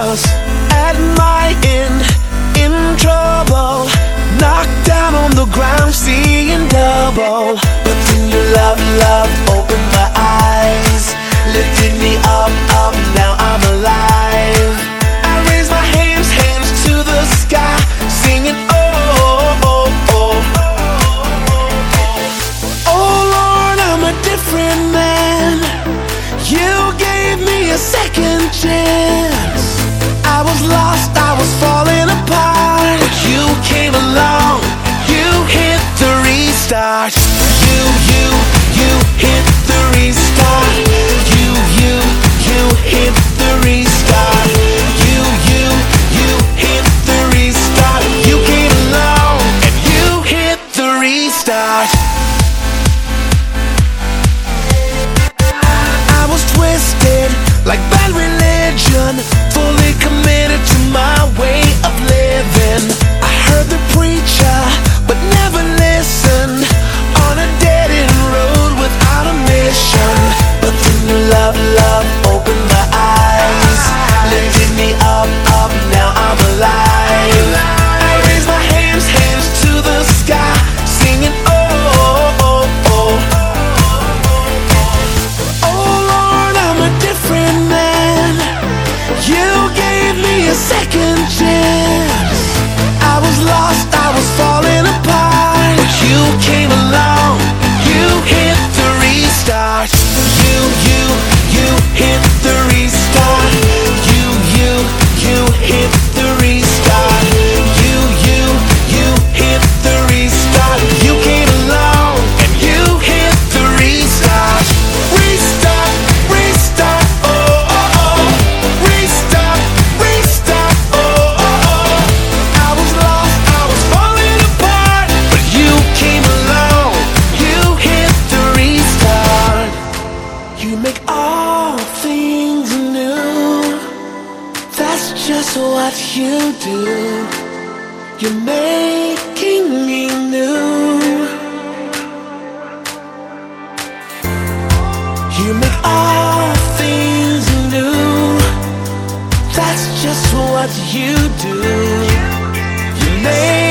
was at my end, in trouble, knocked down on the ground, seeing double. But then your love opened my eyes, lifted me up, now I'm alive. I raise my hands to the sky, singing oh, oh, oh. Oh Lord, I'm a different man. You gave me a second chance. I was lost, I was falling apart, but you came along, you hit the restart. You hit the restart. You hit the restart. You hit the restart. You came along and you hit the restart. I was twisted like bad religion, fully committed to my way of living. I heard the preacher, but never listened, on a dead-end road without a mission. But then your love opened my eyes, lifted me up, now I'm alive. I raise my hands to the sky, singing oh, oh, oh. Oh Lord, I'm a different man. You gave me a second chance. I was lost, I was falling apart, but you came along, you hit the restart. You hit the restart. You hit the restart. You hit the restart. You came along and you hit the restart. Restart, restart, oh, oh, oh. Restart, restart, oh, oh, oh. I was lost, I was falling apart, but you came along, you hit the restart. You make all things new, that's just what you do. You're making me new. You make all things new, that's just what you do. You make